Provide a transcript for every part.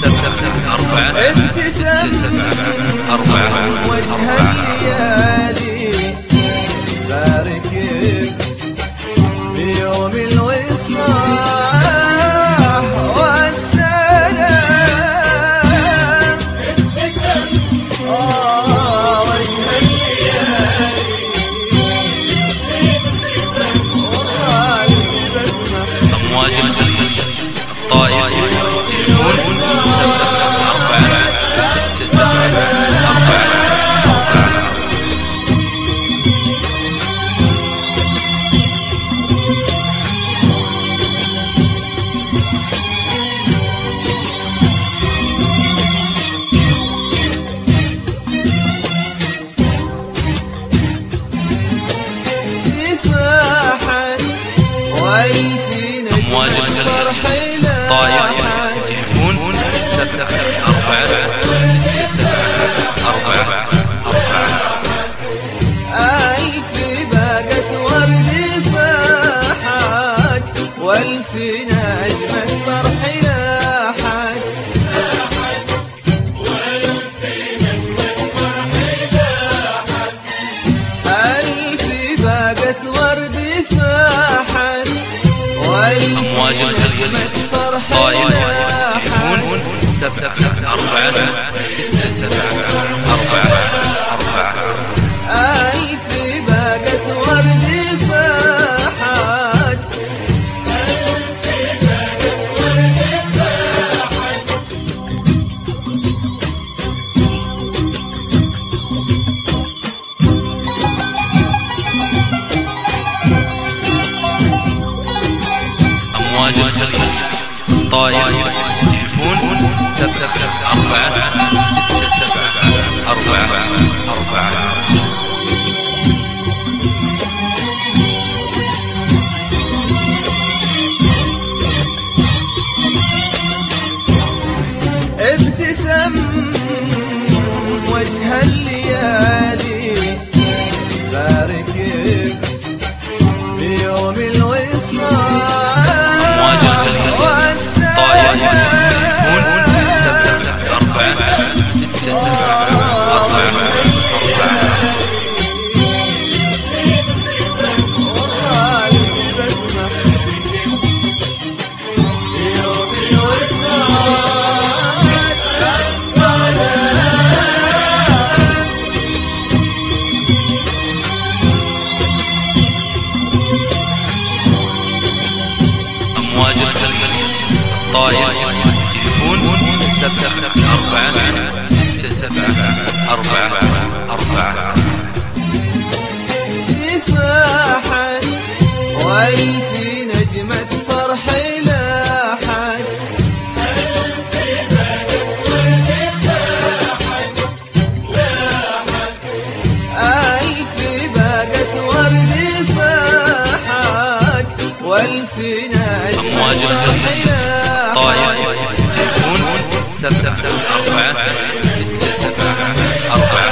4 6 7 4 الليالي بارك بيوم الوصال والسلام. ابتسم وجه الليالي بسمة. أمواج الخليج الطائف تليفون 7 4 6 7 4 أمواج الخليج الطائف تليفون 7 4 6 7 4 ألف باقت ورد فاحت والف نجمة فرح لاحت. ألف باقت ورد فاحت أمواج الخليج الطائف تليفون 7 4 6 7 4 ألف باقت ورد فاحت. أمواج الخليج الطائف تليفون 7 4 6 7 4 ابتسم وجه الليالي بارك بيوم الوصال. أمواج الخليج الطائف تليفون 7 4 6 7 4 أمواج الخليج الطائف تليفون 7 4 6 7 4 فاحت والف نجمة فرح لاحت. ألف باقت ورد فاحت والف أمواج الخليج الطائف تليفون 7 4 6 7 4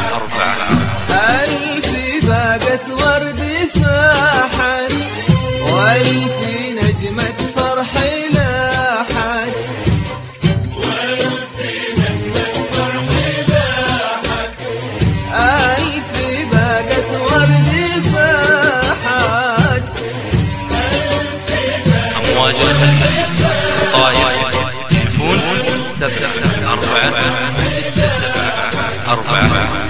ألف باقت ورد فاحت والف نجمة فرح لاحت. ألف باقت ورد فاحت. أمواج الخليج الطائف تليفون 7 4 6 7 4